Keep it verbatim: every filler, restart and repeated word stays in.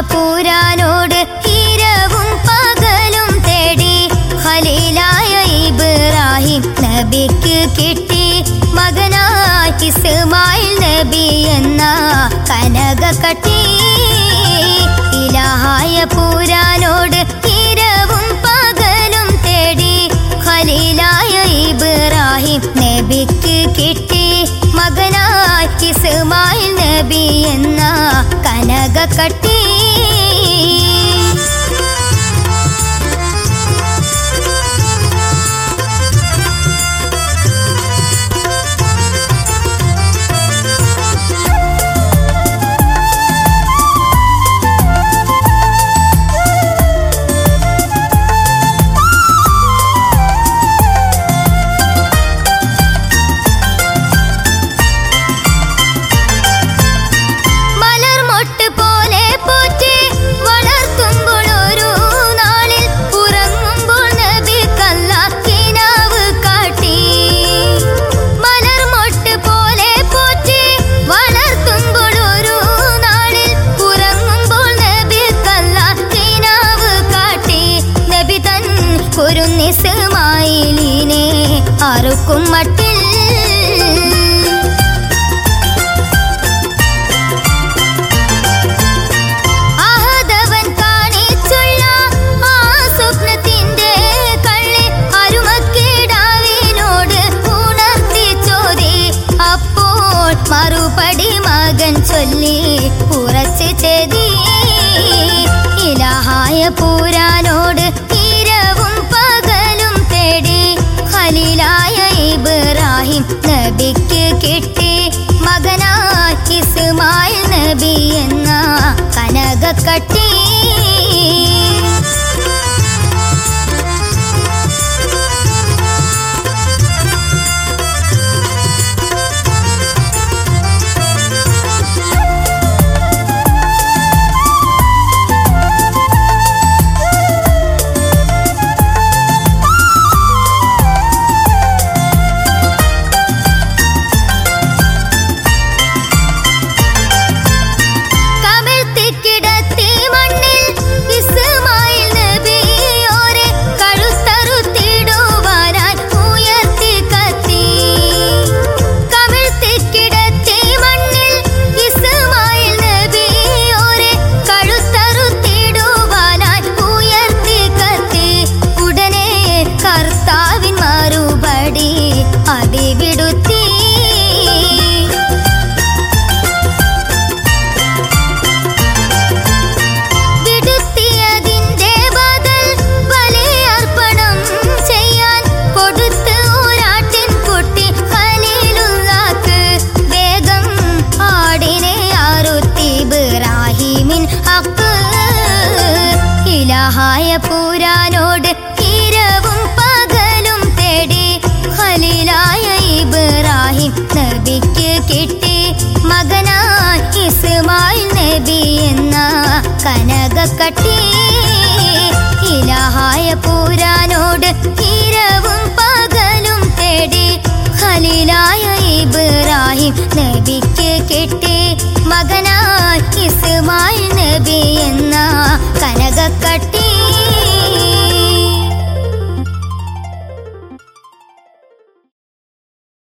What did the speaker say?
പൂരാനോട് ഇരവും പകലും തേടി ഖലീലായ ഇബ്രാഹിം നബിക്ക് കിട്ടി മകനായി ഇസ്മായിൽ നബി എന്ന കനകക്കട്ടി. ഇലാഹായ പൂരാനോട് ഇരവും പകലും തേടി ഖലീലായ ഇബ്രാഹിം നബിക്ക് കിട്ടി മകനായി ഇസ്മായിൽ നബി എന്ന കനകക്കട്ടി. ഇസ്മായിലിനെ അറുക്കും മട്ടിൽ അഹദവൻ കാണിച്ചുള്ള ആ സ്വപ്നത്തിന്റെ കള്ളി അരുമക്കിടാവിനോട് ഉണർത്തി ചോദി. അപ്പോൾ മറുപടി മകൻ ചൊല്ലി ഉറച്ചു ചെയ്തി. ഇലാഹായ പൂരാനോട് ഖലീലായ ഇബ്രാഹിം നബിക്ക് കിട്ടി മകനായി ഇസ്മായിൽ നബി എന്ന കനകക്കട്ടി. ഇലാഹായ പൂരാനോട് ഇരവും പകലും തേടി ഖലീലായ ഇബ്രാഹിം നബിക്ക് കിട്ടി മകനായി ഇസ്മായിൽ നബി എന്ന കനകക്കട്ടി. ഇലാഹായ പൂരാനോട് ഇരവും പകലും തേടി ഖലീലായ ഇബ്രാഹിം നബിക്ക് കിട്ടി മകനായി ഇസ്മായിൽ നബി എന്ന കനകക്കട്ടി.